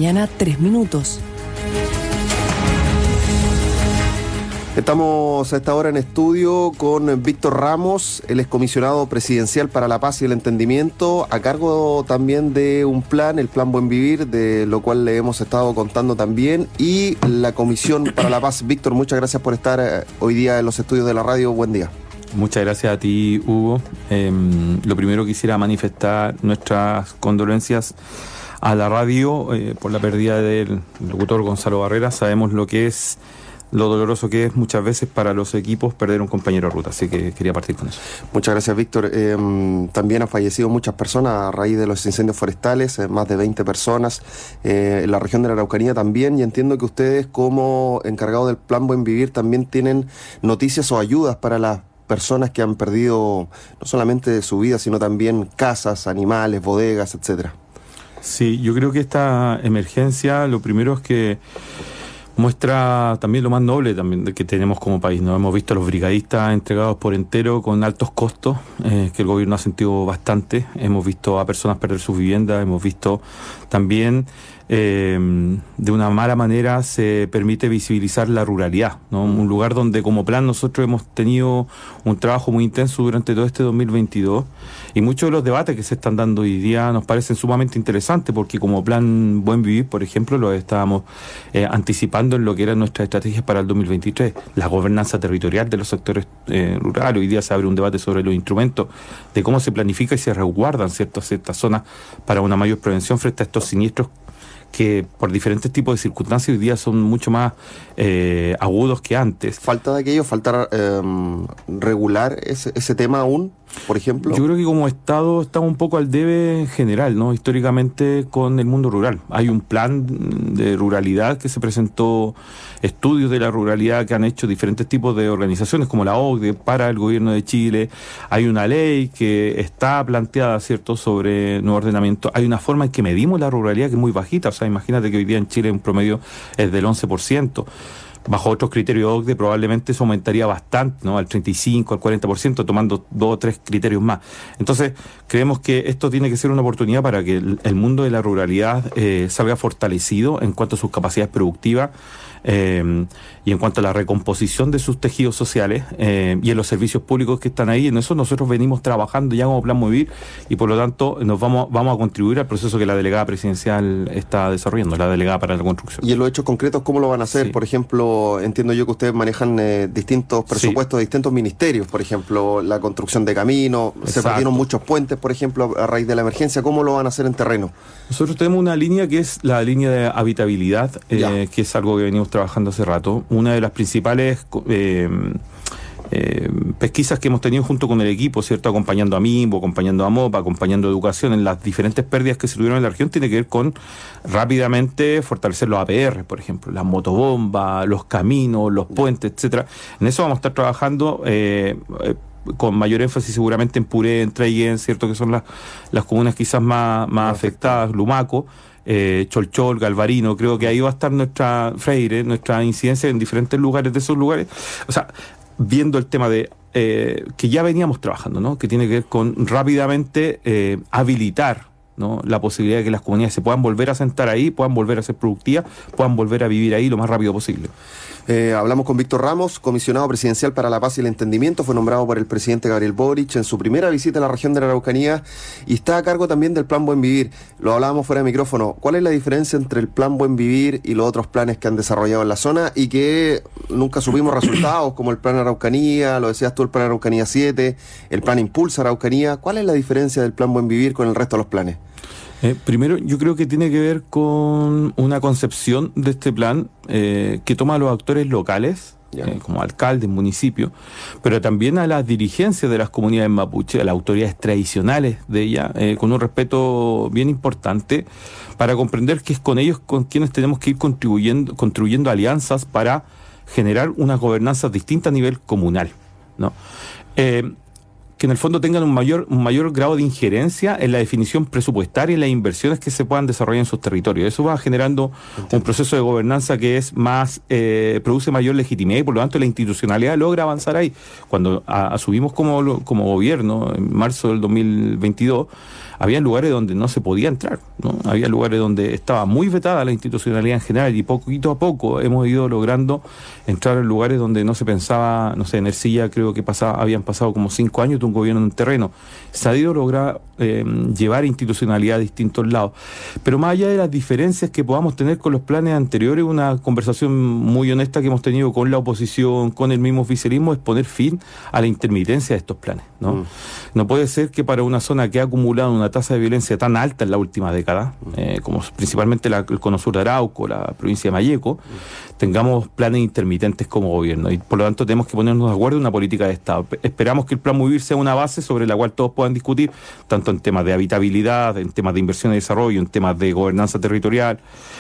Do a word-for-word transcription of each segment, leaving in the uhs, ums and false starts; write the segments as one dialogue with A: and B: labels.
A: mañana, tres minutos.
B: Estamos a esta hora en estudio con Víctor Ramos, el excomisionado presidencial para la paz y el entendimiento, a cargo también de un plan, el Plan Buen Vivir, de lo cual le hemos estado contando también, y la Comisión para la Paz. Víctor, muchas gracias por estar hoy día en los estudios de la radio. Buen día.
C: Muchas gracias a ti, Hugo. Eh, lo primero quisiera manifestar nuestras condolencias a la radio eh, por la pérdida del locutor Gonzalo Barrera. Sabemos lo que es, lo doloroso que es muchas veces para los equipos perder un compañero de ruta, así que quería partir con eso.
B: Muchas gracias, Víctor. Eh, también han fallecido muchas personas a raíz de los incendios forestales, eh, más de veinte personas eh, en la región de la Araucanía también, y entiendo que ustedes, como encargados del Plan Buen Vivir, también tienen noticias o ayudas para las personas que han perdido no solamente su vida, sino también casas, animales, bodegas, etcétera.
C: Sí, yo creo que esta emergencia, lo primero es que muestra también lo más noble también que tenemos como país, ¿no? Hemos visto a los brigadistas entregados por entero con altos costos, eh, que el gobierno ha sentido bastante. Hemos visto a personas perder sus viviendas, hemos visto también eh, de una mala manera se permite visibilizar la ruralidad, ¿no? Un lugar donde como plan nosotros hemos tenido un trabajo muy intenso durante todo este dos mil veintidós, y muchos de los debates que se están dando hoy día nos parecen sumamente interesantes, porque como Plan Buen Vivir, por ejemplo, lo estábamos eh, anticipando en lo que eran nuestras estrategias para el dos mil veintitrés, la gobernanza territorial de los sectores eh, rurales. Hoy día se abre un debate sobre los instrumentos de cómo se planifica y se resguardan ciertas, ciertas zonas para una mayor prevención frente a estos siniestros que por diferentes tipos de circunstancias hoy día son mucho más eh, agudos que antes.
B: ¿Falta de aquello? ¿Falta eh, regular ese, ese tema aún, por ejemplo?
C: Yo creo que como Estado estamos un poco al debe en general, ¿no? Históricamente con el mundo rural. Hay un plan de ruralidad que se presentó, estudios de la ruralidad que han hecho diferentes tipos de organizaciones como la O C D E para el gobierno de Chile. Hay una ley que está planteada, ¿cierto?, sobre nuevo ordenamiento. Hay una forma en que medimos la ruralidad que es muy bajita. O sea, imagínate que hoy día en Chile un promedio es del once por ciento. Bajo otros criterios O C D E probablemente eso aumentaría bastante, ¿no? Al treinta y cinco, al cuarenta por ciento, tomando dos o tres criterios más. Entonces, creemos que esto tiene que ser una oportunidad para que el, el mundo de la ruralidad eh, salga fortalecido en cuanto a sus capacidades productivas, Eh, y en cuanto a la recomposición de sus tejidos sociales eh, y en los servicios públicos que están ahí. En eso nosotros venimos trabajando ya como Plan Buen Vivir, y por lo tanto nos vamos, vamos a contribuir al proceso que la delegada presidencial está desarrollando, la delegada para la construcción.
B: ¿Y en los hechos concretos cómo lo van a hacer? Sí. Por ejemplo, entiendo yo que ustedes manejan eh, distintos presupuestos, sí, de distintos ministerios, por ejemplo, la construcción de caminos, se perdieron muchos puentes, por ejemplo, a raíz de la emergencia. ¿Cómo lo van a hacer en terreno?
C: Nosotros tenemos una línea que es la línea de habitabilidad, eh, que es algo que venimos trabajando hace rato. Una de las principales eh, eh, pesquisas que hemos tenido junto con el equipo, ¿cierto?, acompañando a MIMBO, acompañando a MOPA, acompañando a Educación en las diferentes pérdidas que se tuvieron en la región, tiene que ver con rápidamente fortalecer los A P R, por ejemplo, las motobombas, los caminos, los puentes, etcétera. En eso vamos a estar trabajando eh, eh, con mayor énfasis seguramente en Puré, en Traiguén, ¿cierto?, que son las, las comunas quizás más, más afectadas, Lumaco, Eh, Cholchol, Galvarino. Creo que ahí va a estar nuestra Freire, nuestra incidencia en diferentes lugares de esos lugares. O sea, viendo el tema de eh, que ya veníamos trabajando, ¿no?, que tiene que ver con rápidamente eh, habilitar, ¿no?, la posibilidad de que las comunidades se puedan volver a sentar ahí, puedan volver a ser productivas, puedan volver a vivir ahí lo más rápido posible.
B: Eh, hablamos con Víctor Ramos, comisionado presidencial para la paz y el entendimiento. Fue nombrado por el presidente Gabriel Boric en su primera visita a la región de la Araucanía y está a cargo también del Plan Buen Vivir. Lo hablábamos fuera de micrófono. ¿Cuál es la diferencia entre el Plan Buen Vivir y los otros planes que han desarrollado en la zona y que nunca subimos resultados, como el Plan Araucanía, lo decías tú, el Plan Araucanía siete, el Plan Impulsa Araucanía? ¿Cuál es la diferencia del Plan Buen Vivir con el resto de los planes?
C: Eh, primero, yo creo que tiene que ver con una concepción de este plan eh, que toma a los actores locales, eh, como alcaldes, municipios, pero también a las dirigencias de las comunidades mapuche, a las autoridades tradicionales de ellas, eh, con un respeto bien importante, para comprender que es con ellos con quienes tenemos que ir contribuyendo, construyendo alianzas para generar unas gobernanzas distintas a nivel comunal, ¿no? Eh, que en el fondo tengan un mayor, un mayor grado de injerencia en la definición presupuestaria y las inversiones que se puedan desarrollar en sus territorios. Eso va generando Entiendo. un proceso de gobernanza que es más, eh, produce mayor legitimidad y por lo tanto la institucionalidad logra avanzar ahí. Cuando a, asumimos como, como gobierno en marzo del dos mil veintidós, había lugares donde no se podía entrar, ¿no? Había lugares donde estaba muy vetada la institucionalidad en general y poquito a poco hemos ido logrando entrar en lugares donde no se pensaba, no sé, en Ercilla creo que pasaba, habían pasado como cinco años de un gobierno en un terreno. Se ha ido a lograr eh, llevar institucionalidad a distintos lados. Pero más allá de las diferencias que podamos tener con los planes anteriores, una conversación muy honesta que hemos tenido con la oposición, con el mismo oficialismo, es poner fin a la intermitencia de estos planes, ¿no? Mm. No puede ser que para una zona que ha acumulado una tasa de violencia tan alta en la última década, eh, como principalmente la, el cono sur de Arauco, la provincia de Malleco, tengamos planes intermitentes como gobierno y por lo tanto tenemos que ponernos de acuerdo en una política de Estado. Esperamos que el Plan Movir sea una base sobre la cual todos puedan discutir, tanto en temas de habitabilidad, en temas de inversión y desarrollo, en temas de gobernanza territorial,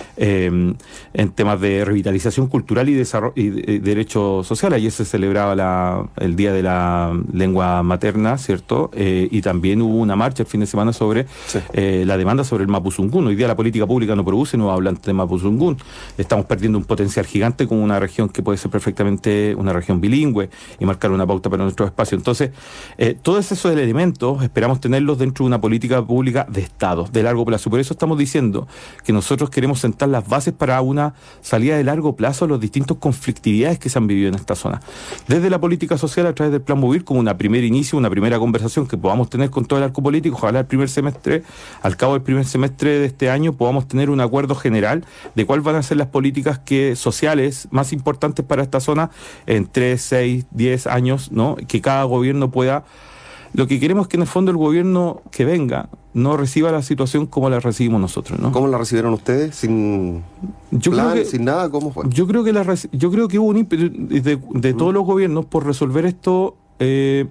C: eh, en temas de revitalización cultural y, desarrollo, y, de, y derechos sociales. Ayer se celebraba la, el Día de la Lengua Materna, ¿cierto? Eh, y también hubo una marcha el fin de semana sobre sí. eh, la demanda sobre el mapuzungún. Hoy día la política pública no produce nuevos hablantes de mapuzungún. Estamos perdiendo un potencial gigante con una región que puede ser perfectamente una región bilingüe y marcar una pauta para nuestro espacio. Entonces, eh, todos esos elementos esperamos tenerlos dentro de una política pública de Estado, de largo plazo. Por eso estamos diciendo que nosotros queremos sentar las bases para una salida de largo plazo a las distintas conflictividades que se han vivido en esta zona. Desde la política social a través del Plan Movir, como una primer inicio, una primera conversación que podamos tener con todo el arco político, ojalá el primer semestre, al cabo del primer semestre de este año, podamos tener un acuerdo general de cuáles van a ser las políticas que sociales más importantes para esta zona en tres, seis, diez años, ¿no? Que cada gobierno pueda. Lo que queremos es que en el fondo el gobierno que venga no reciba la situación como la recibimos nosotros, ¿no?
B: ¿Cómo la recibieron ustedes? ¿Sin
C: yo
B: plan,
C: creo que,
B: sin nada? ¿Cómo fue?
C: Yo creo que la yo creo que hubo un ímpetu de, de todos los gobiernos por resolver esto eh,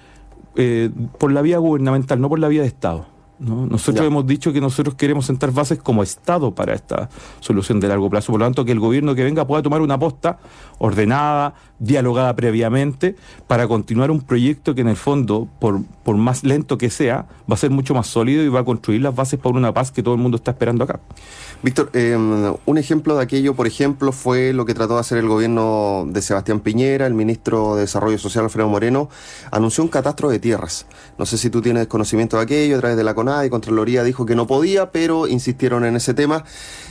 C: eh, por la vía gubernamental, no por la vía de Estado, ¿no? Nosotros ya. hemos dicho que nosotros queremos sentar bases como Estado para esta solución de largo plazo, por lo tanto que el gobierno que venga pueda tomar una posta ordenada, dialogada previamente, para continuar un proyecto que en el fondo, por, por más lento que sea, va a ser mucho más sólido y va a construir las bases para una paz que todo el mundo está esperando acá.
B: Víctor, eh, un ejemplo de aquello, por ejemplo, fue lo que trató de hacer el gobierno de Sebastián Piñera. El ministro de Desarrollo Social, Alfredo Moreno, anunció un catastro de tierras. No sé si tú tienes conocimiento de aquello, a través de la CONADE, Contraloría dijo que no podía, pero insistieron en ese tema.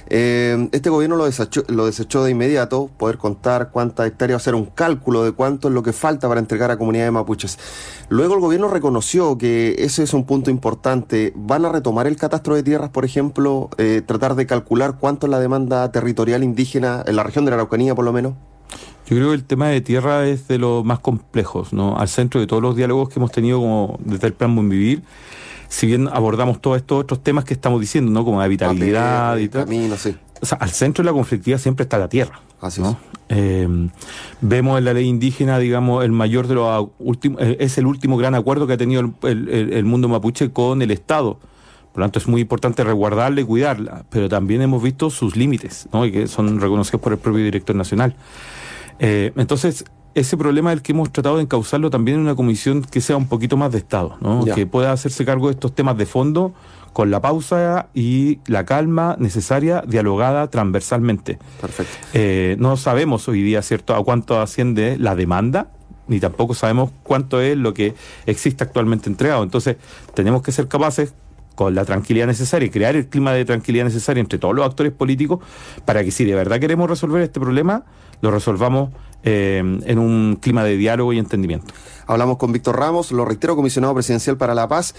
B: Eh, este gobierno lo desechó, lo desechó de inmediato, poder contar cuántas hectáreas, hacer un cálculo de cuánto es lo que falta para entregar a comunidades mapuches. Luego el gobierno reconoció que ese es un punto importante. ¿Van a retomar el catastro de tierras, por ejemplo, eh, tratar de calcular cuánto es la demanda territorial indígena en la región de la Araucanía, por lo menos?
C: Yo creo que el tema de tierra es de los más complejos, ¿no? Al centro de todos los diálogos que hemos tenido como desde el Plan Buen Vivir, si bien abordamos todos estos otros temas que estamos diciendo, ¿no? Como habitabilidad y tal.
B: Camino, sí.
C: O sea, al centro de la conflictividad siempre está la tierra.
B: Así
C: ¿no?
B: es.
C: Eh, vemos en la ley indígena, digamos, el mayor de los últimos, eh, es el último gran acuerdo que ha tenido el, el, el mundo mapuche con el Estado. Por lo tanto, es muy importante resguardarla y cuidarla, pero también hemos visto sus límites, ¿no? Y que son reconocidos por el propio director nacional. Eh, entonces, ese problema es el que hemos tratado de encauzarlo también en una comisión que sea un poquito más de Estado, ¿no? Que pueda hacerse cargo de estos temas de fondo con la pausa y la calma necesaria, dialogada transversalmente.
B: Perfecto.
C: Eh, no sabemos hoy día, ¿cierto?, a cuánto asciende la demanda, ni tampoco sabemos cuánto es lo que existe actualmente entregado. Entonces, tenemos que ser capaces, con la tranquilidad necesaria y crear el clima de tranquilidad necesaria entre todos los actores políticos para que si de verdad queremos resolver este problema, lo resolvamos eh, en un clima de diálogo y entendimiento.
B: Hablamos con Víctor Ramos, lo reitero, comisionado presidencial para la paz.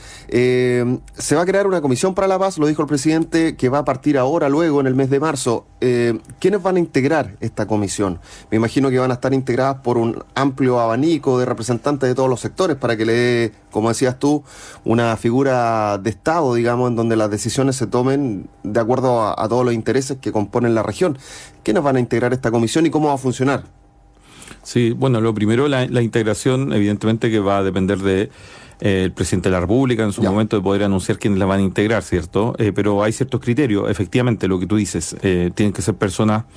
B: Eh, se va a crear una comisión para la paz, lo dijo el presidente, que va a partir ahora, luego, en el mes de marzo. Eh, ¿Quiénes van a integrar esta comisión? Me imagino que van a estar integradas por un amplio abanico de representantes de todos los sectores para que le dé, como decías tú, una figura de Estado, digamos, en donde las decisiones se tomen de acuerdo a, a todos los intereses que componen la región. ¿Quiénes van a integrar esta comisión y cómo va a funcionar?
C: Sí, bueno, lo primero, la, la integración, evidentemente que va a depender de eh, el presidente de la República en su ya. momento de poder anunciar quiénes la van a integrar, ¿cierto? Eh, pero hay ciertos criterios, efectivamente, lo que tú dices, eh, tienen que ser personas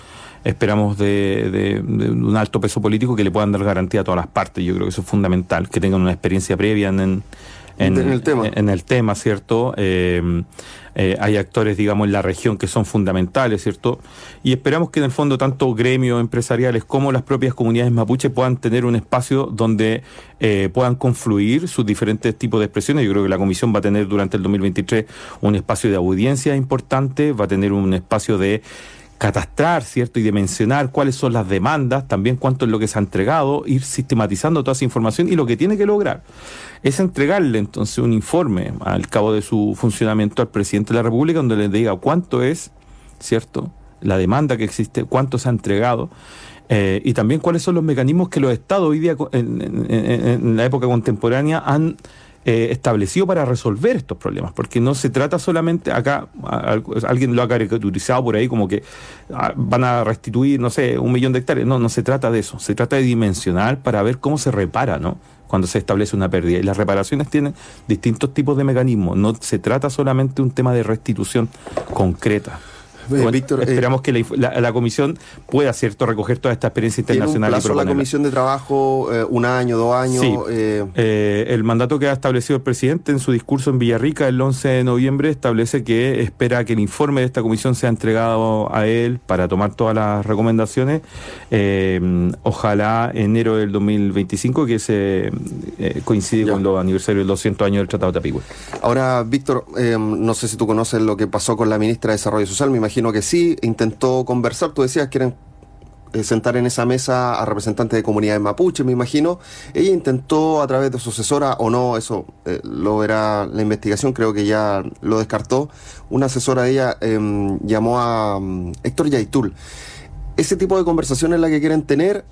C: esperamos de, de, de un alto peso político que le puedan dar garantía a todas las partes. Yo creo que eso es fundamental, que tengan una experiencia previa en, en, en, en el tema, en el tema, ¿cierto? Eh, eh, hay actores, digamos, en la región que son fundamentales, ¿cierto? Y esperamos que en el fondo tanto gremios empresariales como las propias comunidades mapuche puedan tener un espacio donde eh, puedan confluir sus diferentes tipos de expresiones. Yo creo que la comisión va a tener durante el dos mil veintitrés un espacio de audiencia importante, va a tener un espacio de catastrar, ¿cierto? Y de mencionar cuáles son las demandas, también cuánto es lo que se ha entregado, ir sistematizando toda esa información, y lo que tiene que lograr es entregarle entonces un informe al cabo de su funcionamiento al presidente de la República, donde le diga cuánto es, ¿cierto?, la demanda que existe, cuánto se ha entregado, eh, y también cuáles son los mecanismos que los estados hoy día en, en, en, en la época contemporánea han Eh, establecido para resolver estos problemas, porque no se trata solamente, acá a, a, alguien lo ha caricaturizado por ahí como que a, van a restituir, no sé, un millón de hectáreas. No, no se trata de eso, se trata de dimensionar para ver cómo se repara, ¿no?, cuando se establece una pérdida, y las reparaciones tienen distintos tipos de mecanismos, no se trata solamente de un tema de restitución concreta. Bueno, Víctor, esperamos eh, que la, la, la comisión pueda, cierto, recoger toda esta experiencia internacional.
B: ¿Tiene un plazo
C: y
B: la comisión de trabajo? Eh, ¿Un año, dos años?
C: Sí.
B: Eh...
C: Eh, el mandato que ha establecido el presidente en su discurso en Villarrica el once de noviembre establece que espera que el informe de esta comisión sea entregado a él para tomar todas las recomendaciones, eh, ojalá enero del dos mil veinticinco, que se eh, coincide ya con los aniversarios del doscientos años del Tratado de Tapigüe.
B: Ahora, Víctor, eh, no sé si tú conoces lo que pasó con la ministra de Desarrollo Social. Me imagino que sí, intentó conversar, tú decías que eran eh, sentar en esa mesa a representantes de comunidades mapuche, me imagino. Ella intentó a través de su asesora, o no, eso eh, lo verá la investigación, creo que ya lo descartó. Una asesora de ella eh, llamó a um, Héctor Yaitul. ¿Ese tipo de conversación es la que quieren tener,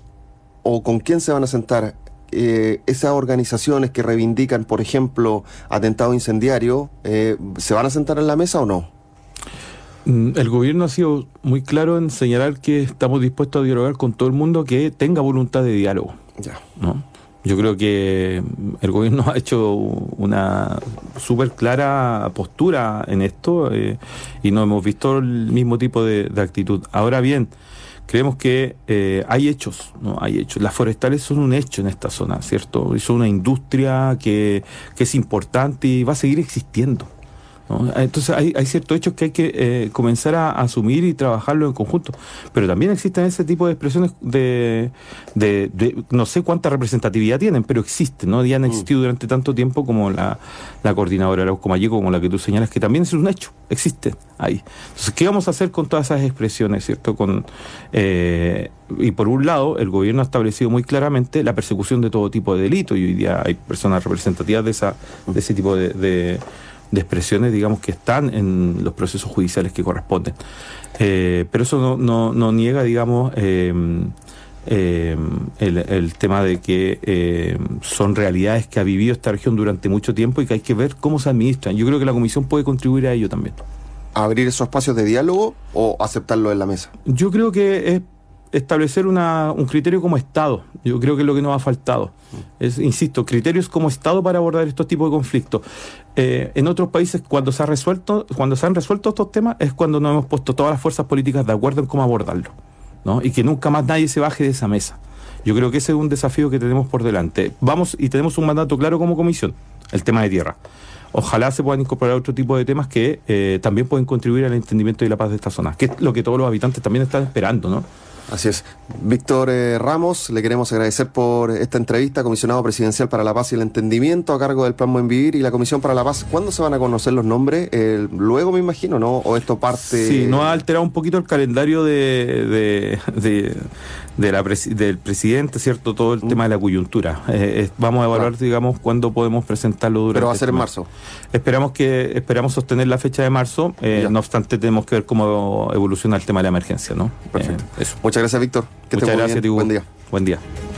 B: o con quién se van a sentar? Eh, esas organizaciones que reivindican, por ejemplo, atentado incendiario, eh, ¿se van a sentar en la mesa o no?
C: El gobierno ha sido muy claro en señalar que estamos dispuestos a dialogar con todo el mundo que tenga voluntad de diálogo,
B: ya,
C: ¿no? Yo creo que el gobierno ha hecho una súper clara postura en esto, eh, y no hemos visto el mismo tipo de, de actitud. Ahora bien, creemos que eh, hay hechos, ¿no? Hay hechos. Las forestales son un hecho en esta zona, ¿cierto? Y son una industria que, que es importante y va a seguir existiendo, ¿no? Entonces hay, hay ciertos hechos que hay que eh, comenzar a, a asumir y trabajarlo en conjunto, pero también existen ese tipo de expresiones de, de, de no sé cuánta representatividad tienen, pero existen, ¿no? Y han existido mm. durante tanto tiempo, como la, la coordinadora Arauco Mayeco, como la que tú señalas, que también es un hecho, existe ahí. Entonces, ¿qué vamos a hacer con todas esas expresiones, cierto? Con eh, y por un lado, el gobierno ha establecido muy claramente la persecución de todo tipo de delito, y hoy día hay personas representativas de esa de ese tipo de, de de expresiones, digamos, que están en los procesos judiciales que corresponden. Eh, pero eso no, no, no niega, digamos, eh, eh, el, el tema de que eh, son realidades que ha vivido esta región durante mucho tiempo y que hay que ver cómo se administran. Yo creo que la comisión puede contribuir a ello también.
B: ¿Abrir esos espacios de diálogo o aceptarlo en la mesa?
C: Yo creo que es establecer una, un criterio como Estado. Yo creo que es lo que nos ha faltado. Es, insisto, criterios como Estado para abordar estos tipos de conflictos. Eh, en otros países, cuando se ha resuelto, cuando se han resuelto estos temas, es cuando nos hemos puesto todas las fuerzas políticas de acuerdo en cómo abordarlo, ¿no? Y que nunca más nadie se baje de esa mesa. Yo creo que ese es un desafío que tenemos por delante. Vamos, y tenemos un mandato claro como comisión, el tema de tierra. Ojalá se puedan incorporar otro tipo de temas que eh, también pueden contribuir al entendimiento y la paz de esta zona, que es lo que todos los habitantes también están esperando, ¿no?
B: Así es. Víctor eh, Ramos, le queremos agradecer por esta entrevista, comisionado presidencial para la paz y el entendimiento a cargo del Plan Buen Vivir y la Comisión para la Paz. ¿Cuándo se van a conocer los nombres? Eh, luego, me imagino, ¿no? ¿O esto parte...?
C: Sí, nos ha alterado un poquito el calendario de, de, de, de la presi- del presidente, ¿cierto? Todo el mm. tema de la coyuntura. Eh, eh, vamos a evaluar, claro, digamos, cuándo podemos presentarlo durante...
B: Pero va a ser
C: este
B: en
C: mes.
B: marzo.
C: Esperamos que esperamos sostener la fecha de marzo, eh, no obstante tenemos que ver cómo evoluciona el tema de la emergencia, ¿no?
B: Perfecto.
C: Eh, eso.
B: Muchas gracias, Víctor. Que
C: Muchas gracias,
B: bien. Buen día.
C: Buen día.